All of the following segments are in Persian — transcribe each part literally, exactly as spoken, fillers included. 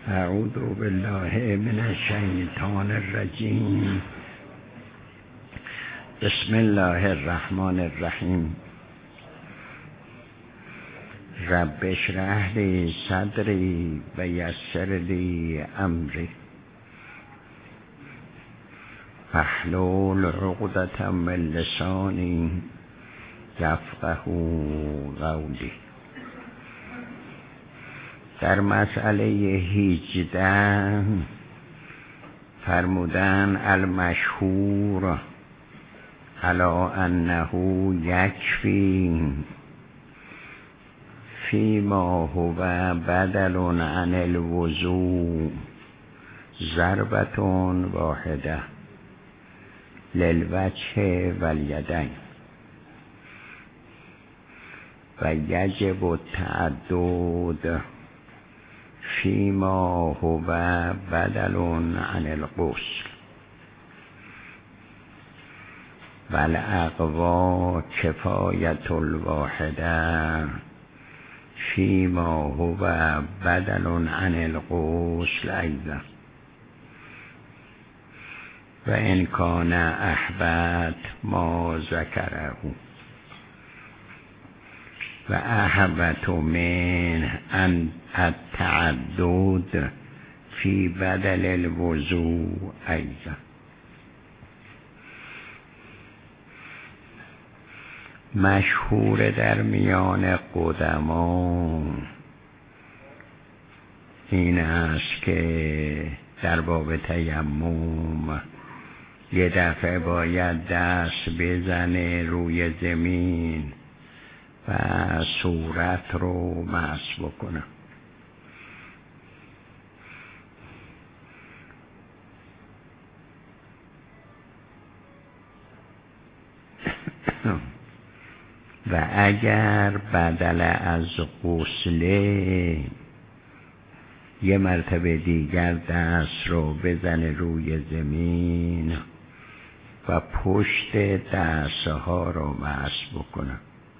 اعوذ بالله من الشیطان الرجیم. بسم الله الرحمن الرحیم. رب اشرح لی صدری و یسر لی امری واحلل عقدة من لسانی یفقهوا قولی. در مسئله هجده فرمودن المشهور علی انه یکفی فیما هو بدل عن الوضوء ضربة واحده للوجه والیدین و یجب التعدد فیما هو بدل عن الغسل و الاقوی کفایت الواحده فیما هو بدل عن الغسل ایضا و ان کان احبط ما ذکره و احبط من ان التعدد فی بدل الوضوء ایضا. مشهور در میان قدما این است که در باب تیمم یه دفعه باید دست بزنه روی زمین و صورت رو مسح بکنه. و اگر بدل از غسله یه مرتبه دیگر دست رو بزنه روی زمین و پشت دستها رو مسح بکنه.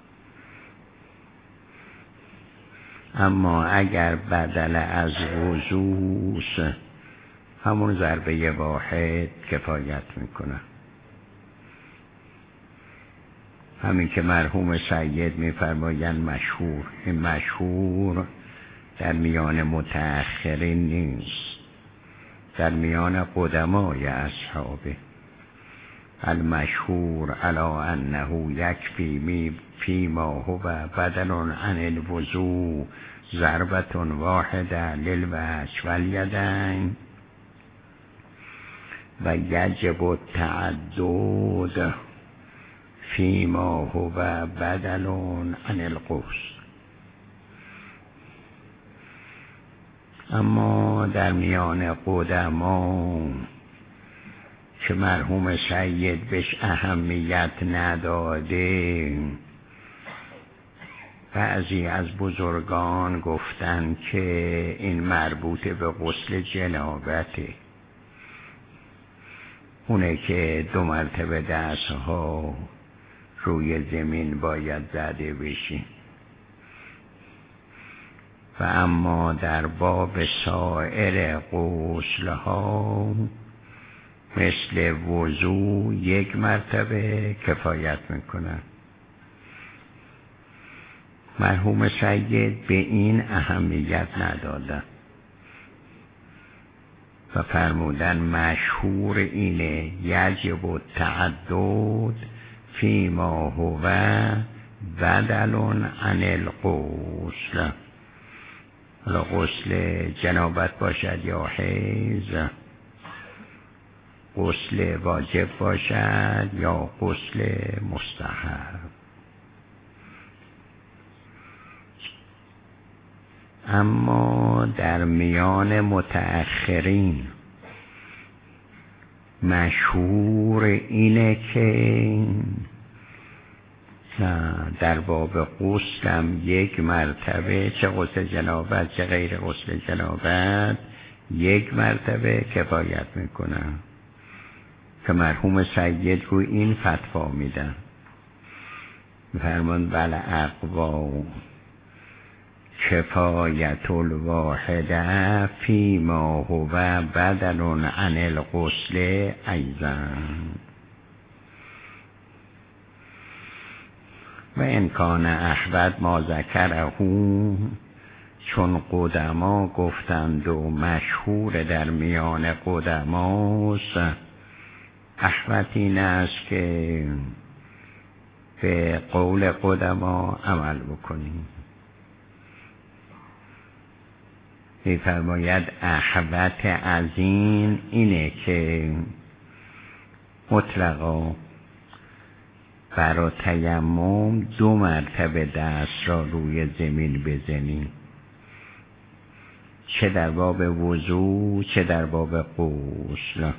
اما اگر بدل از وضوء همون ضربه واحد کفایت میکنه. همین که مرحوم سید میفرمایند مشهور، این مشهور در میان متأخرین نیست، در میان قدمای اصحابه. المشهور علی انه یکفی فیما هو بدل عن الوضوء ضربة واحده للوجه والیدین و یجب التعدد فیما هو بدل عن الغسل. اما در میان قدما که مرحوم سید بهش اهمیت نداده، بعضی از بزرگان گفتن که این مربوط به غسل جنابته، اونه که دو مرتبه دستها روی زمین باید زده بشی. و اما در باب سایر غسلها مثل وضو یک مرتبه کفایت میکنن. مرحوم سید به این اهمیت ندادن و فرمودن مشهور اینه یجب التعدد فیما هو بدل عن الغسل. حالا غسل جنابت باشد یا حیض، غسل واجب باشد یا غسل مستحب. اما در میان متأخرین مشهور اینه که در باب غسلم یک مرتبه، چه غسل جنابت چه غیر غسل جنابت، یک مرتبه کفایت میکنن که مرحوم سید رو این فتوا میدن. فرمان بله اقوا کفایت الواحده فیما هو بدل عن الغسل ایضا و امکان احبت ما ذکره، چون قدما گفتند و مشهور در میان قدماست. احبت این است که به قول قدما عمل بکنیم. می‌فرماید احبت از این اینه که مطلقا برای تیمم دو مرتبه دست را روی زمین بزنیم، چه در باب وضو چه در باب غسل.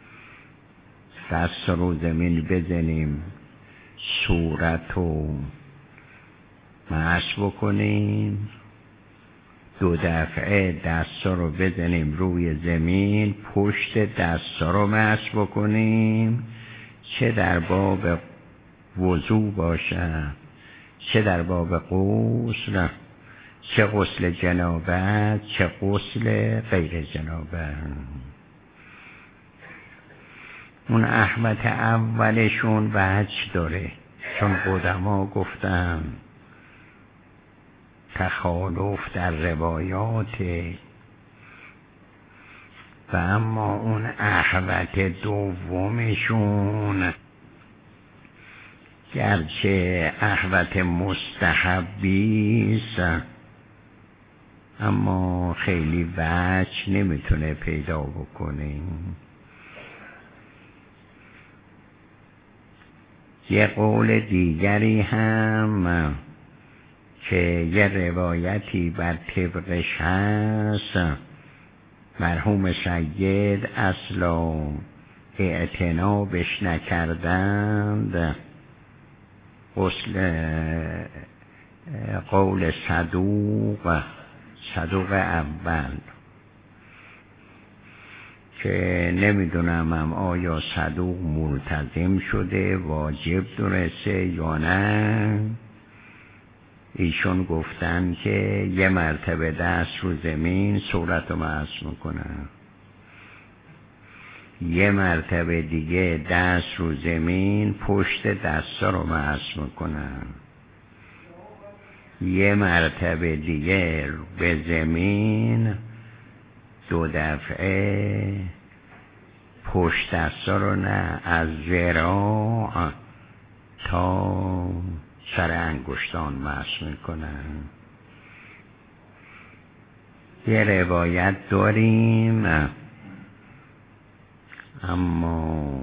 دست رو زمین بزنیم، صورت رو مسح بکنیم، دو دفعه دست رو بزنیم روی زمین، پشت دست رو مسح بکنیم، چه در باب وضو باشه چه در باب غسل، چه غسل جنابت چه غسل غیر جنابت. اون احمد اولشون وجه داره، چون قدما گفتم تخالف در روایات، و اما اون احمد دومشون گرچه احمد مستحبیست اما خیلی وجه نمیتونه پیدا بکنه. یه قول دیگری هم که یه روایتی بر طبقش هست، مرحوم سید اصلا اعتنابش نکردند، غسل قول صدوق صدوق اول که نمیدونم هم آیا صدوق ملتزم شده واجب درسته یا نه. ایشون گفتن که یه مرتبه دست رو زمین صورت رو مسح میکنن، یه مرتبه دیگه دست رو زمین پشت دستا رو مسح میکنن، یه مرتبه دیگه به زمین دو دفعه پشت دستا رو نه از ذراع تا سر انگشتان مسح میکنن. یه روایت داریم اما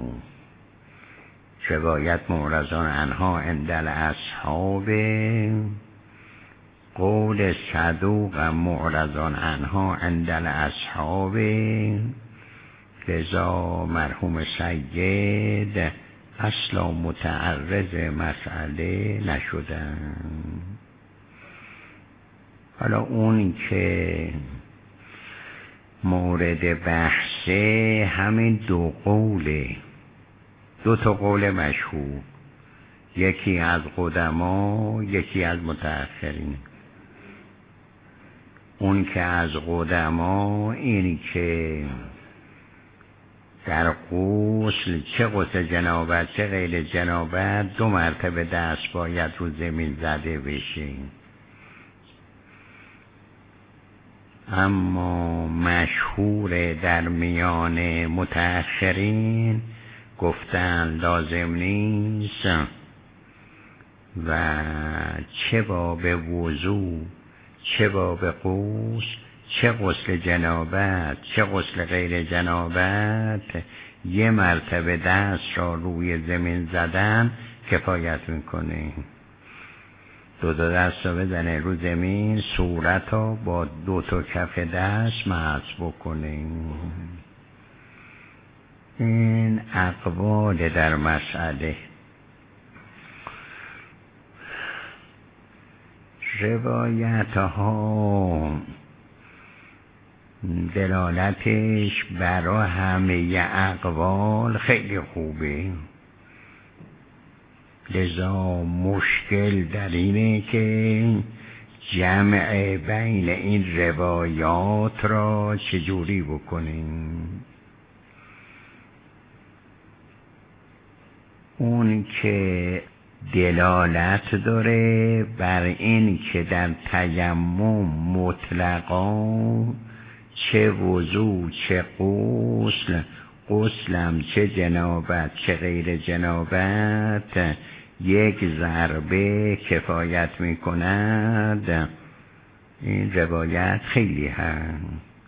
روایت معرضان عنها عند الاصحاب، قول صدوق معرضان عنها عند الاصحاب، لذا مرحوم سید اصلا متعرض مسئله نشدن. حالا اون که مورد بحثه همین دو قوله، دو تا قول مشهور، یکی از قدما یکی از متأخرین. اون که از قدما این که در غسل چه غسل جنابت چه غیر جنابت دو مرتبه دست باید رو زمین زده بشه، اما مشهور در میان متأخرین گفتن لازم نیست و چه باب وضو چه باب غسل چه غسل جنابت چه غسل غیر جنابت یه مرتبه دست را روی زمین زدن کفایت میکنه. دو تا دست را بزنه رو زمین، صورت را با دو تا کف دست مسح بکنه. این اقوال در مسئله. روایت ها دلالتش برای همه اقوال خیلی خوبه، لذا مشکل در اینه که جمع بین این روایات را چجوری بکنیم؟ اون که دلالت داره بر این که در تیمم مطلقا چه وضو چه غسل، غسلم چه جنابت چه غیر جنابت، یک ضربه کفایت می کند. این روایت خیلی هست.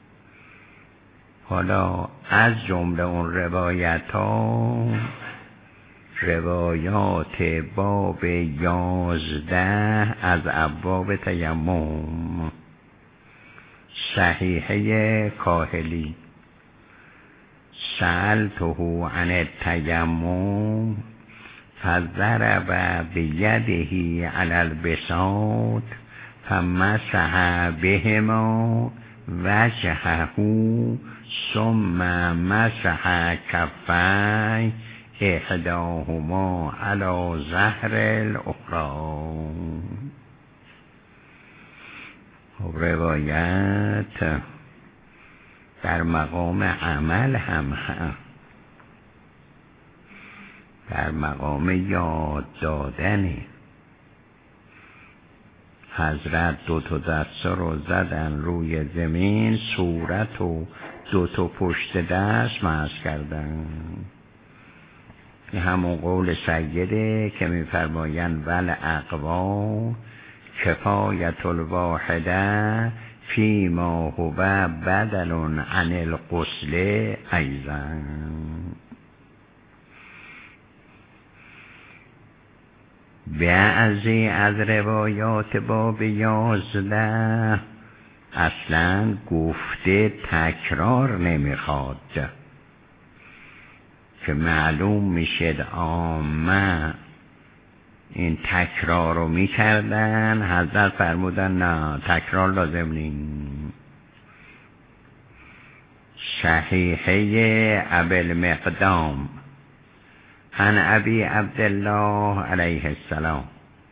حالا از جمله اون روایت ها روایات باب یازده از ابواب تیمم، صحیحه کاهلی، سألته عن التیمم فضرب بیده علی البساط فمسح بهما وجهه ثم مسح کفیه احداهما علی ظهر الاخری. روایت در مقام عمل هم هست، در مقام یاد دادنه. حضرت دو تا دست رو زدن روی زمین، صورت و دو تا پشت دست مسح کردن. همون قول سیده که می‌فرمایند ول اقوا کفایت الواحده فیما هو بدل عن الغسل ایضا. بعضی از روایات باب یازده اصلا گفته تکرار نمیخواد که معلوم میشد عامه این تکرار رو میکردن. حضرت فرمودن نه تکرار لازم نیست. صحیحه ابی المقدام عن ابی عبدالله علیه السلام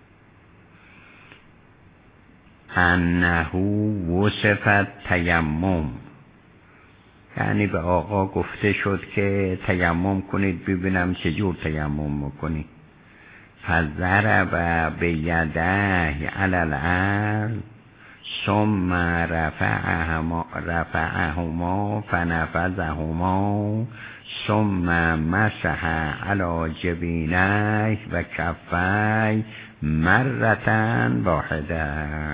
انه وصفت تیمم، یعنی به آقا گفته شد که تیمم کنید ببینم چجور تیمم میکنید. فضرب بیده علی الارض ثم رفعهما رفعهما فنفذهما ثم مسح علی جبینه و کفیه مرة واحده.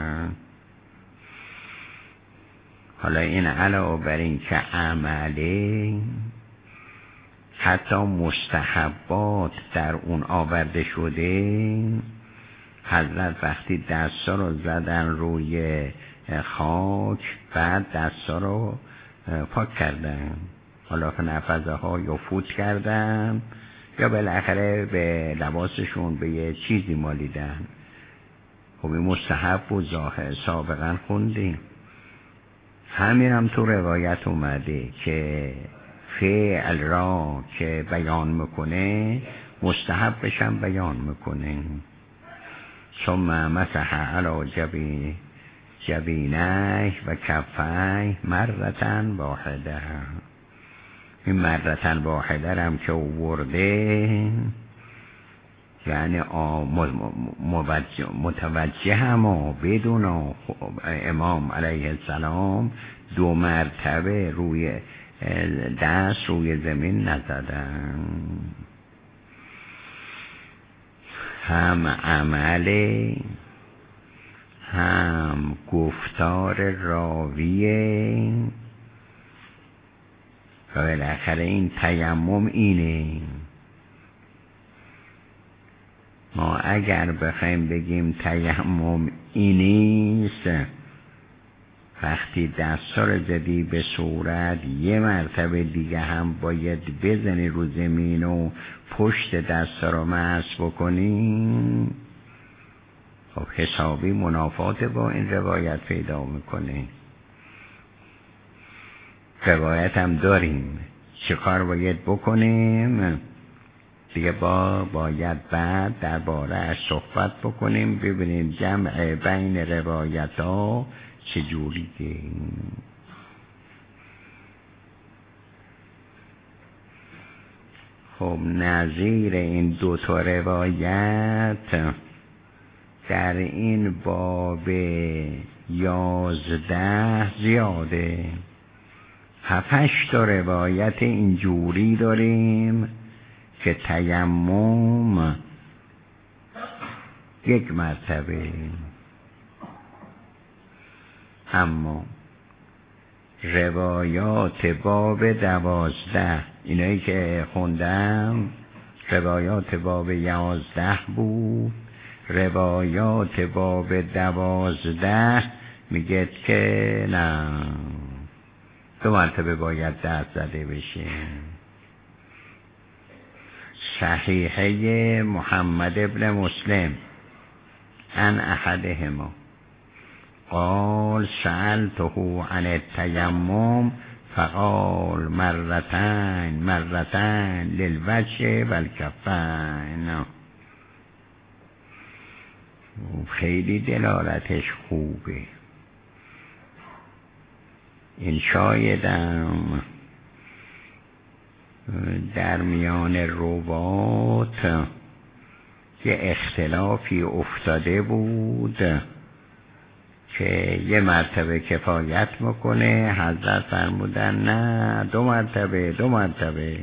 حالا این علاوه بر این که عمله، حتی مستحبات در اون آورده شده. حضرت وقتی دستا رو زدن روی خاک، بعد دستا رو پاک کردن، حالا نفذه ها یا فوت کردن یا بالاخره به لباسشون به یه چیزی مالیدن. خب این مستحب و ظاهر سابقا خوندیم. همین هم تو روایت اومده که فعل را که بیان میکنه مستحبش هم بیان میکنه. ثم مسح علی جبی جبینه و کفیه مرة واحده. این مرة واحده هم که ورده یعنی متوجه هم بدون امام علیه السلام دو مرتبه روی دست روی زمین نزدن. هم عمل هم گفتار راویه و بالاخره این تیمم اینه. ما اگر بخوایم بگیم تیمم اینیست، وقتی دستا رو زدی به صورت یه مرتبه دیگه هم باید بزنی رو زمین و پشت دستا رو مسح بکنی، خب حسابی منافات با این روایت پیدا میکنه. روایت هم داریم چه کار باید بکنیم دیگه با باید بعد درباره صحبت بکنیم، ببینیم جمع بین روایت ها چجوریه. خب نظیر این دو تا روایت در این باب یازده زیاده. هفتش تا روایت اینجوری داریم که تیمم یک مرتبه، اما روایات باب دوازده اینایی که خوندم روایات باب یازده بود، روایات باب دوازده میگه که نه، دو مرتبه باید دست زده بشه. صحیحه محمد ابن مسلم عن احدهما قال سألته عن التیمم فقال مرتين مرتين للوجه والکفین. خیلی دلالتش خوبه. این شایدم در میان روات که اختلافی افتاده بود که یه مرتبه کفایت میکنه، حضرت فرمودن نه دو مرتبه دو مرتبه.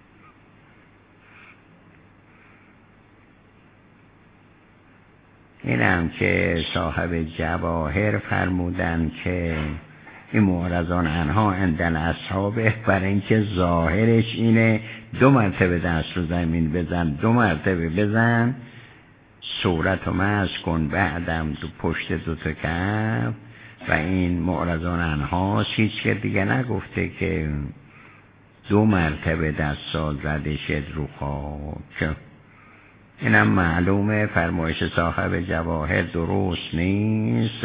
اینم که صاحب جواهر فرمودن که این معرضان عنها عندن اصحابه، برای اینکه ظاهرش اینه دو مرتبه دست رو زمین بزن، دو مرتبه بزن، صورت و مس کن، بعدم تو پشت دو تا کف. و این معرضان عنها هیچ که دیگه نگفته که دو مرتبه دست سال زده شد رو خاک. اینم معلومه فرمایش صاحب جواهر درست نیست.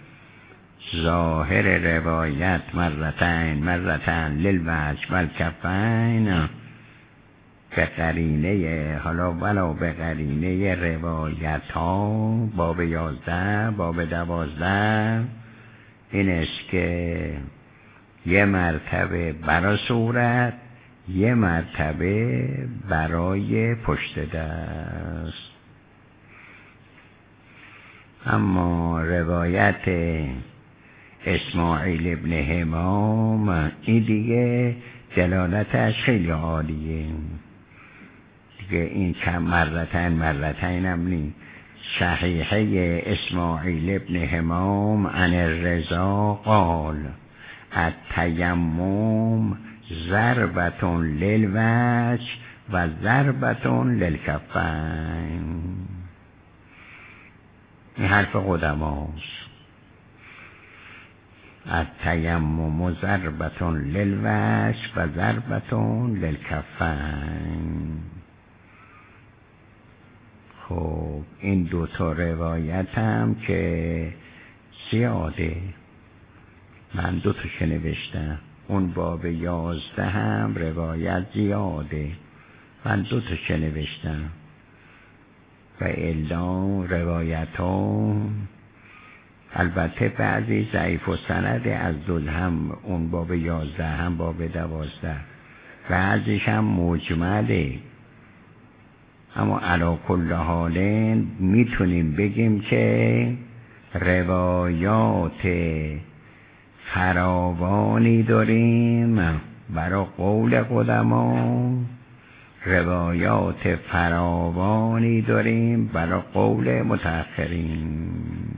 ظاهر روایت مرتين مرتين للوجه والکفین به قرینه، حالا ولو به قرینه روایت ها باب یازده باب دوازده این است که یه مرتبه برای صورت، یه مرتبه برای پشت دست. اما روایت اسماعیل ابن همام این دیگه دلالتش خیلی عالیه دیگه. این کم مرتين مرتين هم نی. صحیحه اسماعیل ابن همام عن الرضا قال التیمم ضربة للوجه و ضربة للکفین. این حرف قدماست. التیمم ضربة للوجه و ضربة للکفین. خب این دو تا روایت هم که زیاده، من دو تا که نوشتم، اون باب یازده هم روایت زیاده، من دو تا که نوشتم. و الا روایت ها البته بعضی ضعیف و سنده از دو، هم اون باب یازده هم باب دوازده، بعضیش هم مجمله. اما علی کل حال میتونیم بگیم که روایات فراوانی داریم برای قول قدما، روایات فراوانی داریم برای قول متأخرین.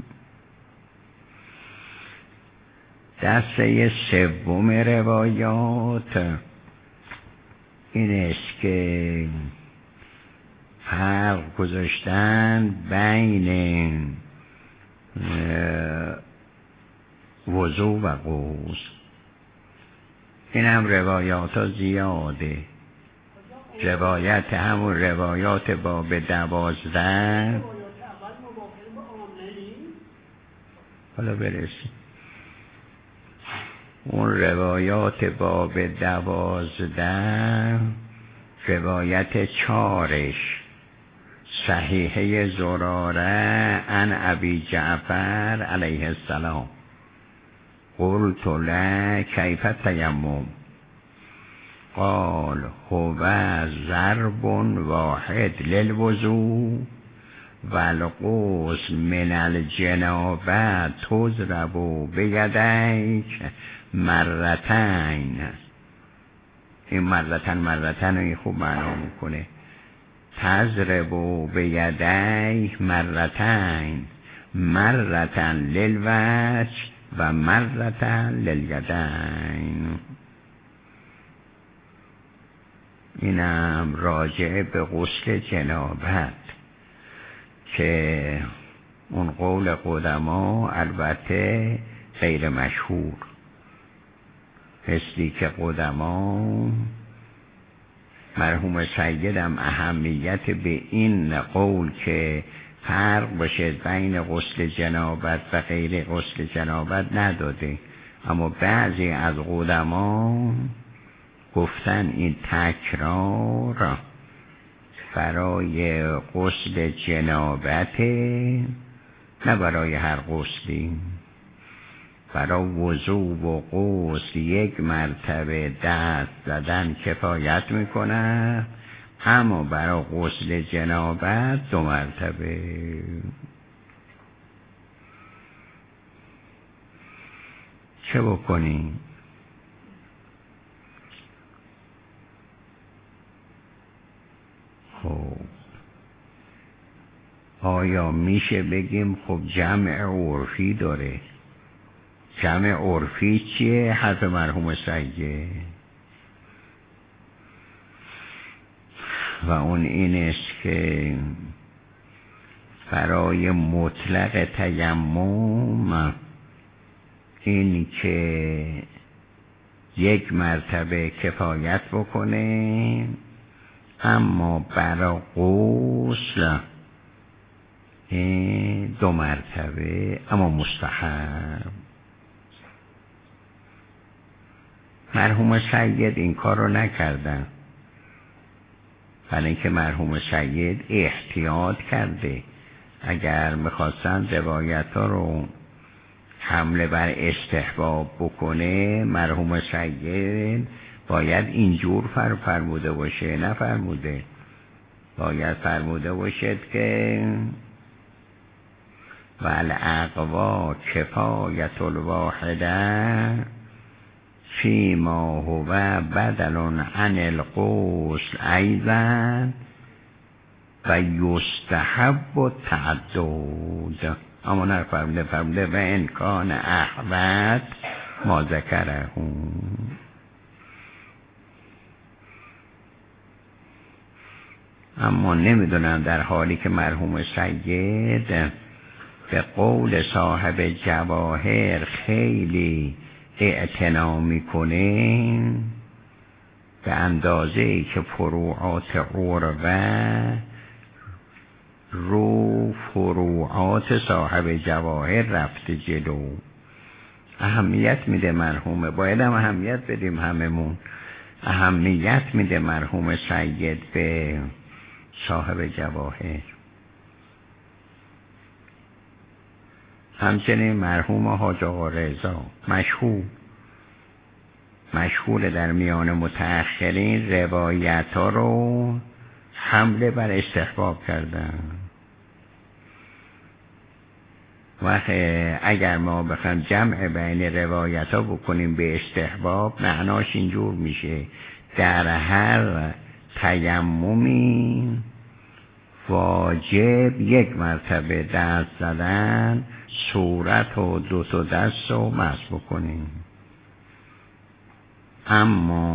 دسته سوم روایات این است که فرق گذاشتن بین وضو و غسل. این هم روایات ها زیاده. روایت همون روایات باب دوازده حالا برسیم. اون روایات باب دوازده روایت چارش صحیحه زراره عن ابی جعفر علیه السلام قلت له کیف التیمم قال هو ضرب واحد للوضوء والغسل من الجنابه تضرب بیدیک مرتین. این مرتن مرتن رو خوب معنا میکنه. تضرب بیدیک مرتین، مرتن للوجه و مرتن لیدین. اینم راجع به غسل جنابت که اون قول قدما البته غیر مشهور، مثلی که قدما مرحوم سیدم اهمیت به این قول که فرق باشه بین غسل جنابت و غیر غسل جنابت نداده، اما بعضی از قدما گفتن این تکرار برای غسل جنابت، نه برای هر غسلی. برای وضو و غسل یک مرتبه دست زدن کفایت میکنه، اما برای غسل جنابت دو مرتبه. چه بکنیم؟ خب آیا میشه بگیم خب جمع عرفی داره؟ جمع عرفی چیه؟ حرف مرحوم سیده و اون این است که برای مطلق تیمم این که یک مرتبه کفایت بکنه، اما برای غسل دو مرتبه اما مستحب. مرحوم سید این کار رو نکردن، ولی اینکه مرحوم سید احتیاط کرده. اگر میخواستن روایت ها رو حمله بر استحباب بکنه، مرحوم سید باید اینجور فر فرموده باشه، نه فرموده. باید فرموده باشد که والاقوا کفایت الواحده فیما هو بدل عن الغسل ایضا و یستحب التعدد. اما نه فرموده فرموده و امکان احوت ما ذکره. اما نمیدونم در حالی که مرحوم سید به قول صاحب جواهر خیلی اعتنا میکنه، به اندازه ای که فروعات عروه رو فروعات صاحب جواهر رفته جلو، اهمیت میده مرحومه. باید هم اهمیت بدیم هممون. اهمیت میده مرحوم سید به صاحب جواهر. همچنین مرحوم حاج آقا رضا مشهور مشهور در میان متأخرین روایت ها رو حمله بر استحباب کردن. وقت اگر ما بخوایم جمع بین روایت ها بکنیم به استحباب، معناش اینجور میشه در هر تیممی واجب یک مرتبه دست زدن، صورت و دو تا دست رو مسح بکنیم، اما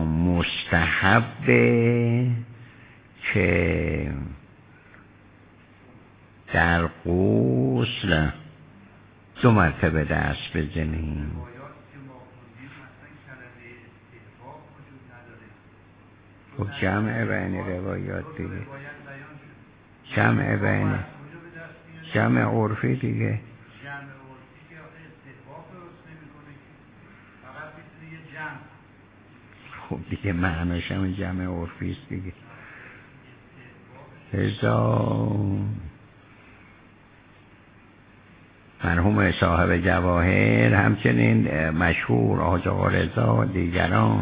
مستحبه که در غسل دو مرتبه دست بزنیم. خب جمع بین روایات دیگه، جمع بین جمع عرفی دیگه. خب دیگه معناش هم جمع عرفی است دیگه. رضا مرحوم صاحب جواهر همچنین مشهور حاج آقا رضا و دیگران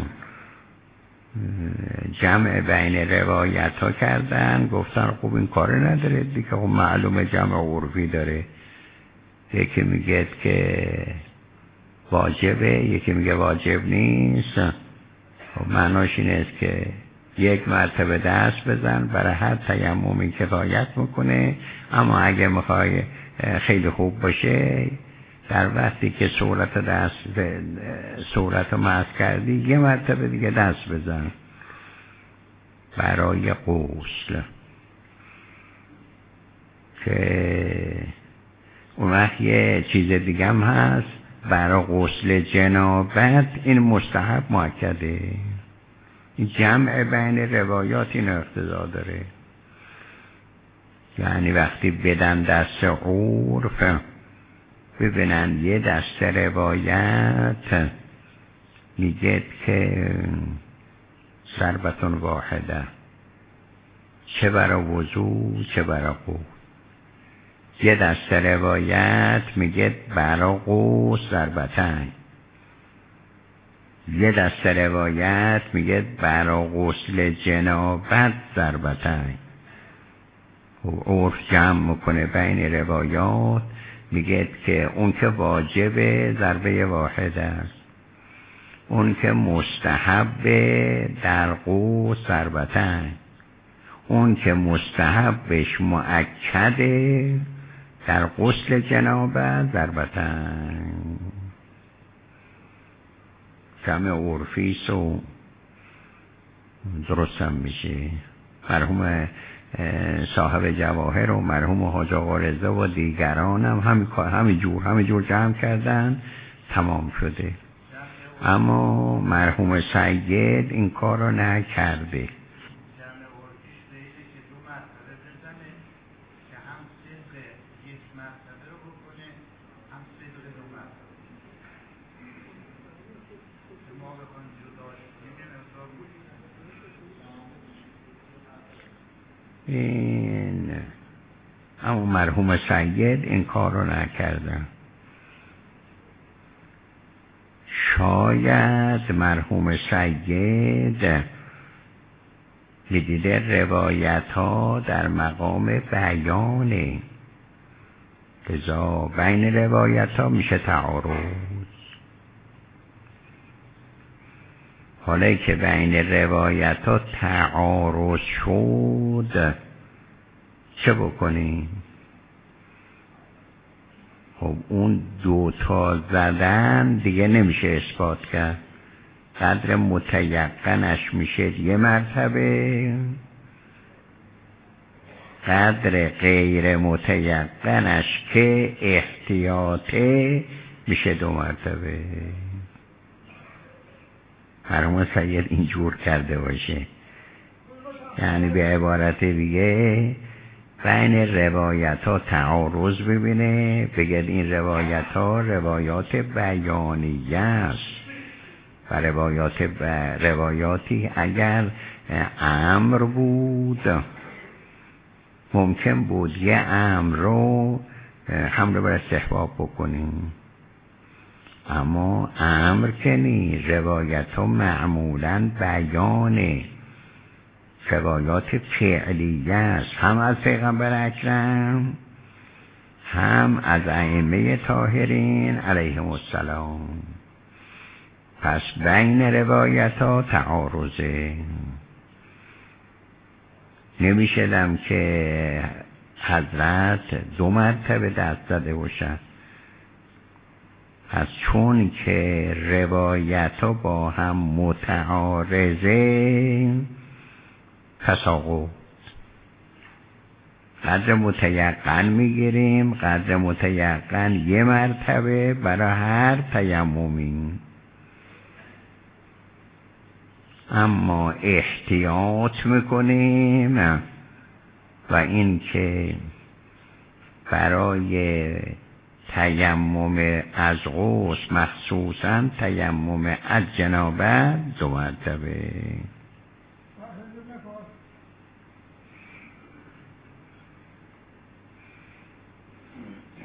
جمع بین روایت ها کردن، گفتن خب این کار نداره دیگه، خب معلومه جمع عرفی داره، یکی میگه که واجبه، یکی میگه واجب نیست. خب معناش این است که یک مرتبه دست بزن، برای هر تیممی کفایت میکنه. اما اگه میخوای خیلی خوب باشه، در وقتی که صورت دست صورت رو مسح کردی یه مرتبه دیگه دست بزن برای غسل. که اون وقت یه چیز دیگه هم هست، برای غسل جنابت این مستحب مؤکده. این جمع بین روایات این اقتضا داره. یعنی وقتی بدن دست عرف، ببینن یه دست روایت میگه که ضربتون واحده، چه برای وضو چه برای غسل. یه دست روایت میگه برای غسل ضربتن، یه دست روایت میگه برای غسل جنابت ضربتن. عرف جمع میکنه بین روایات، میگه که اون که واجب ضربه واحد است، اون که مستحب در غسل ضربتن، اون که مستحبش مؤکده در غسل جنابت ضربتن. جمع عرفی سو درست هم میشه. مرحوم صاحب جواهر و مرحوم حاج آقا رضا و دیگران هم همین همین جور همین جور جمع کردن، تمام شده. اما مرحوم سید این کار رو نکرده. این اما مرحوم سید این کار رو نکردن. شاید مرحوم سید میدیده روایت ها در مقام بیانه، لذا بین روایت ها میشه تعارض. حالا که بین روایت ها تعارض شد چه بکنیم؟ خب اون دوتا زدن دیگه نمیشه اثبات کرد. قدر متیقنش میشه یه مرتبه، قدر غیر متیقنش که احتیاطه میشه دو مرتبه. مرحوم سید اینجور کرده باشه، یعنی به عبارت دیگه بین روایت ها تعارض ببینه، بگه این روایت ها روایات بیانیه است و روایات ب... روایاتی اگر امر بود ممکن بود یه امر رو حمل بر استحباب بکنیم، اما امر که نی، روایت ها معمولا بیانه، روایات فعلیه است، هم از پیغمبر اکرم هم از ائمه طاهرین علیهم السلام. پس بین روایت ها تعارضه. نمیشدم که حضرت دو مرتبه دست زده باشد. پس چون که روایت ها با هم متعارضه، تساقط قدر متیقن میگیریم، قدر متیقن یه مرتبه برای هر تیممی. اما احتیاط میکنیم و این که برای تیمم از غسل مخصوصا تیمم از جنابت دو مرتبه.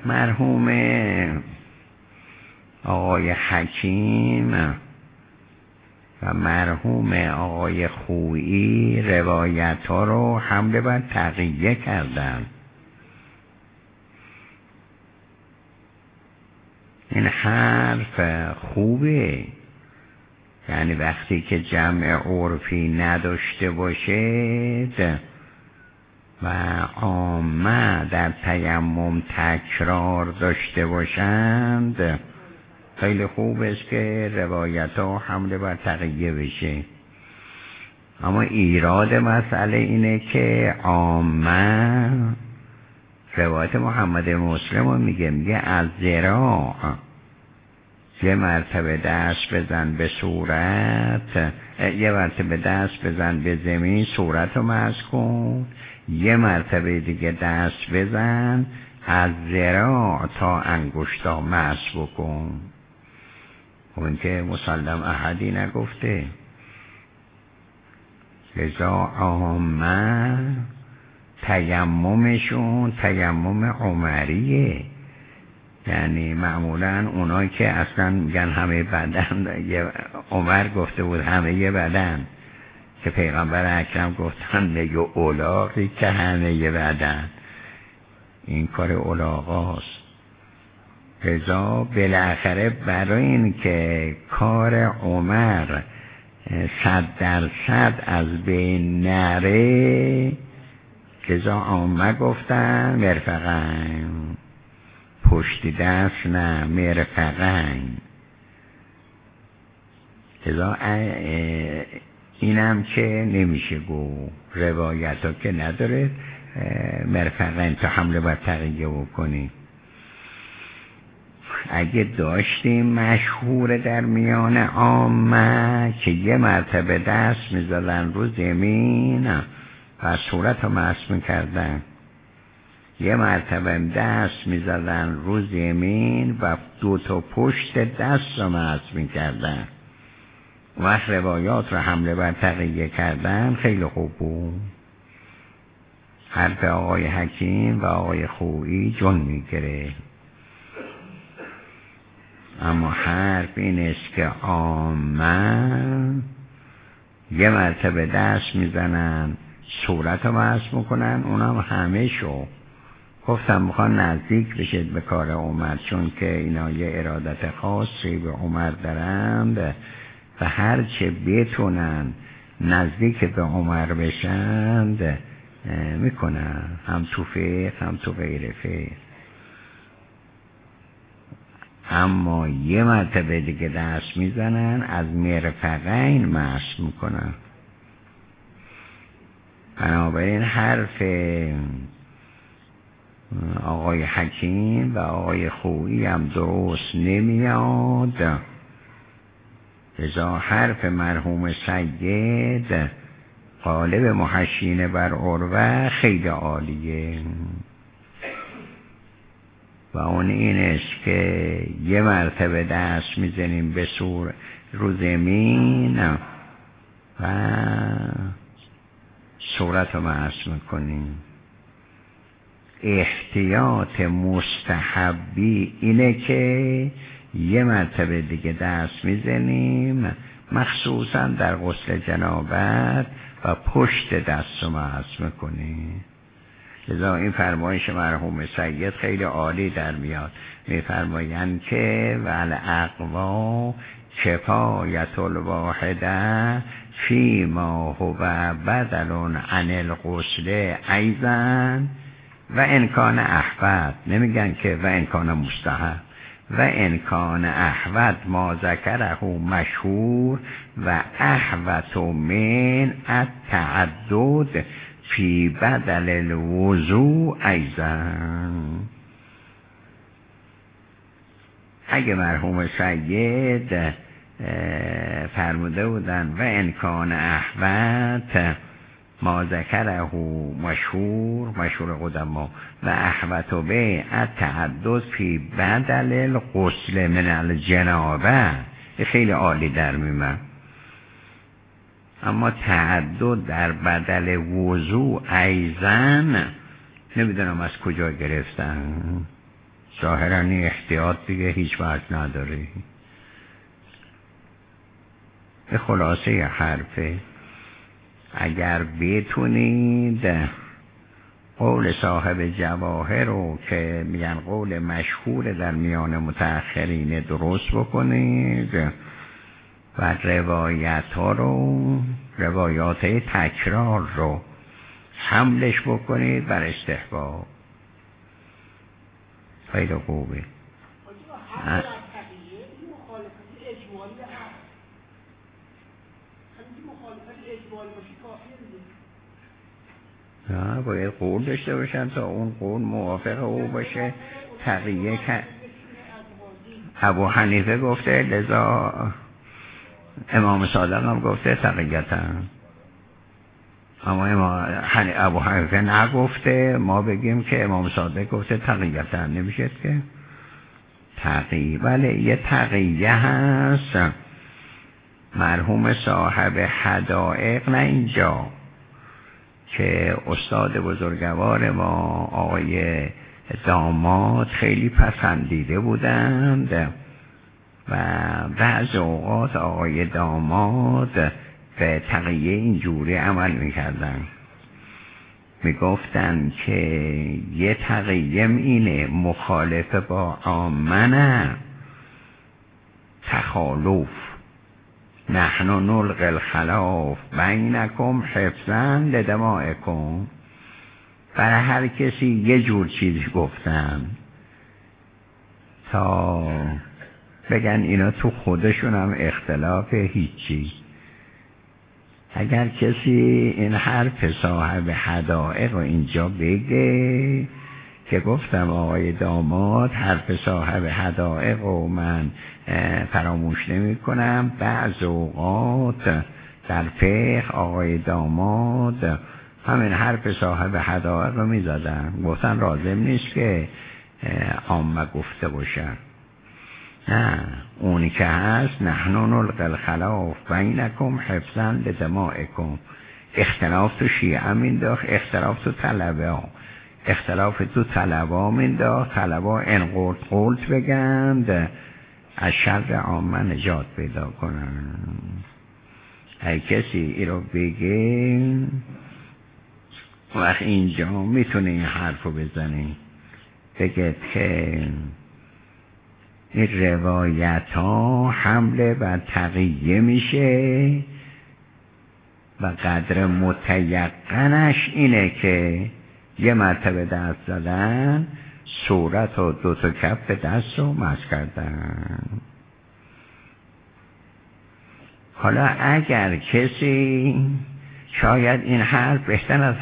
مرحوم آقای حکیم و مرحوم آقای خویی روایت ها رو حمله بر تقیه کردن. این حرف خوبه، یعنی وقتی که جمع عرفی نداشته باشید و عامه در تیمم تکرار داشته باشند، خیلی خوب است که روایت ها حمله بر تقیه بشه. اما ایراد مسئله اینه که عامه روایت محمد مسلم رو میگه میگه از ذراع یه مرتبه دست بزن به صورت، یه مرتبه دست بزن به زمین صورت رو مسح کن، یه مرتبه دیگه دست بزن از ذراع تا انگشتا مسح بکن. اون که مسلم احدی نگفته. لذا عامه تیممشون تیمم عمریه، یعنی معمولا اونایی که اصلا میگن همه بدن، عمر گفته بود همه بدن، که پیغمبر اکرم گفتن میگه اولاقی که همه بدن، این کار اولاقاست. رضا بالاخره برای این که کار عمر صد درصد از بین نره، رضا عامه گفتن مرفقن، پشت دست نه، مرفقن. رضا اینم که نمیشه گو، روایت ها که نداره مرفقن تا حمله بر تقیه بکنی. اگه داشتیم مشهور در میان عامه که یه مرتبه دست میزدن رو زمین و صورت رو مسح میکردن، یه مرتبه دست میزدن رو زمین و دو تا پشت دست رو مسح میکردن و روایات رو حمله بر تقیه کردن، خیلی خوب بود. حرف آقای حکیم و آقای خویی جون میگیره. اما حرف این است که عامه یه مرتبه دست میزنن صورت رو مسح میکنن، اونم همه شو. گفتم میخوان نزدیک بشید به کار عمر، چون که اینا یه ارادت خاصی به عمر دارند و هرچه بتونن نزدیک به عمر بشند میکنن، هم تو فقه هم تو غیر فقه. اما یه مرتبه دیگه دست میزنن از مرفقین مسح میکنن. بنابراین حرف آقای حکیم و آقای خویی هم درست نمیاد. لذا حرف مرحوم سید غالب محشین بر عروه خیلی عالیه و اون این است که یه مرتبه دست میزنیم به سور رو زمین و صورت رو مسح میکنیم. احتیاط مستحبی اینه که یه مرتبه دیگه دست میزنیم، مخصوصا در غسل جنابت و پشت دست رو مسح میکنیم. لذا این فرمایش مرحوم سید خیلی عالی در میاد. میفرمایند که ول اقوا کفایت الواحده فی ما هو بدل عن الغسل ایضا و امکان احوط. نمیگن که و امکان مستحب، و امکان احوط ما ذکره مشهور و احوط من التعدد فی بدل الوضوء ایضا. اگه مرحوم سید فرموده بودن و امکان احوط ما ذکره مشهور مشهور قدما و احوط به التعدد فی بدل الغسل من الجنابه، خیلی عالی در میمن. اما تعدد در بدل وضوع ایضا نمیدونم از کجا گرفتن، ظاهراً احتیاط دیگه هیچ وجه نداره. به خلاصه حرفه، اگر بتونید قول صاحب جواهر رو که میگن قول مشهور در میان متأخرین درست بکنید و روایت ها رو، روایات تکرار رو حملش بکنید بر استحباب، خیلی خوبه. نه، باید قول داشته باشن تا اون قول موافق او باشه. تقیه که ابو حنیفه گفته، لذا امام صادق هم گفته تقییتا، اما امام ابو حنیفه نگفته. ما بگیم که امام صادق گفته تقییتا، نمیشه که تقییه. بله یه تقییه هست، مرحوم صاحب حدائق، نه اینجا، که استاد بزرگوار ما آقای داماد خیلی پسندیده بودند و بعض اوقات آقای داماد به تقیه اینجوری عمل میکردن، میگفتن که یه تقیم اینه مخالف با عامه تخالف، نحن نلقی الخلاف بینکم حفظا لدمائکم. برای هر کسی یه جور چیزی گفتن تا بگن اینا تو خودشون هم اختلاف هیچی. اگر کسی این حرف صاحب حدائق رو اینجا بگه که گفتم آقای داماد حرف صاحب حدائق رو من فراموش نمی کنم، بعض اوقات در فقه آقای داماد همین حرف صاحب حدائق رو می زدن، گفتن لازم نیست که عامه گفته باشن. نه، اونی که هست نحن نلقی الخلاف بینکم حفظا لدمائکم. اختلاف تو شیعه مینداخت، اختلاف تو طلبه ها، اختلاف تو طلبه ها مینداخت، طلبه ها انقلت قلت بگند از شر عامه نجات پیدا کنن. اگه کسی ای رو بگه وقت اینجا میتونه این حرف رو بزنه، بگه که این روایت ها حمله و تقیه میشه و قدر متیقنش اینه که یه مرتبه دست زدن صورت و دو تا کف دست رو مس کردن. حالا اگر کسی شاید این حرف بهتر از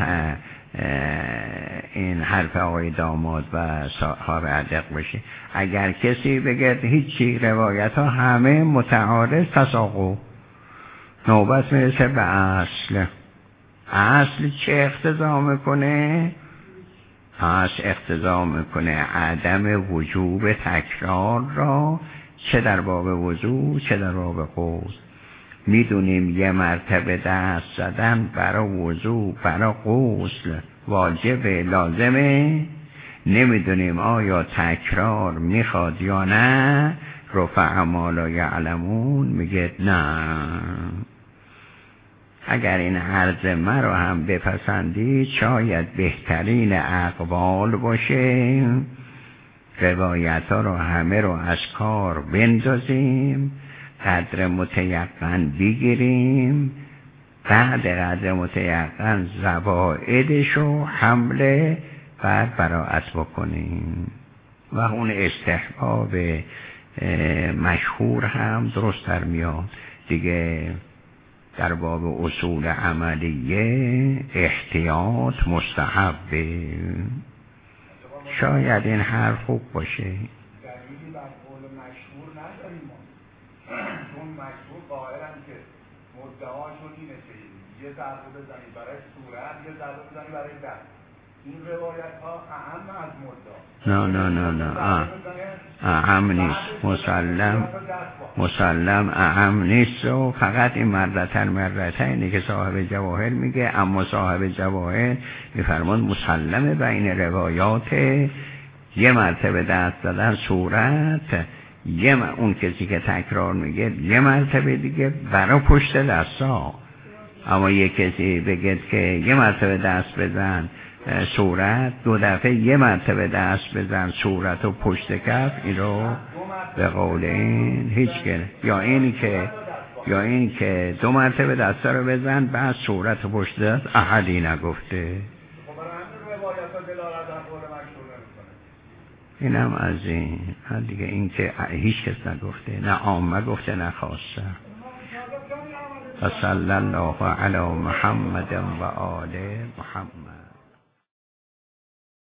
این حرف آقای داماد و صاحب حدائق باشه، اگر کسی بگه هیچی روایت ها همه متعارض تساقط، نوبت میرسه به اصل. اصل چه اقتضا میکنه؟ اصل اقتضا میکنه عدم وجوب تکرار را، چه در باب وضو چه در باب غسل. میدونیم یه مرتبه دست زدن برای وضو برای غسل واجب لازمه، نمیدونیم آیا تکرار میخواد یا نه. رفع ما لا یعلمون میگه نه. اگر این عرض مرا هم بپسندید شاید بهترین اقوال باشه روایت ها رو همه رو از کار بندازیم، قدر متیقن بگیریم، بعد قدر متیقن زوائدش رو حمله بعد براعت بکنیم و اون استحباب مشهور هم درست تر میاد دیگه. در باب اصول عملیه احتیاط مستحبه. شاید این حرف خوب باشه. دلیلی بر قول مشهور نداریم ما، چون مشهور قائلن که مدعاشون اینه که یه ضربه بزنی برای صورت یه ضربه بزنی برای دست. این روایت ها اهم از مدعا. نه نه نه نه اه. اهم نیست، مسلم مسلم اهم نیست و فقط این مرتن مرتینی که صاحب جواهر میگه. اما صاحب جواهر میفرمان مسلم بین روایات یه مرتبه دست زدن صورت، یه م... اون کسی که تکرار میگه یه مرتبه دیگه برا پشت دستا. اما یه کسی بگه که یه مرتبه دست بزن صورت، دو دفعه یه مرتبه دست بزن صورت و پشت کف، این رو به قول این هیچ که یا اینی که یا این که دو مرتبه دستا رو بزن بعد صورت و پشت دست احدی نگفته. اینم از این دیگه، این که هیچ کس نگفته، نه عامه گفته نه خاصه. و صلی الله علی محمد و آل محمد.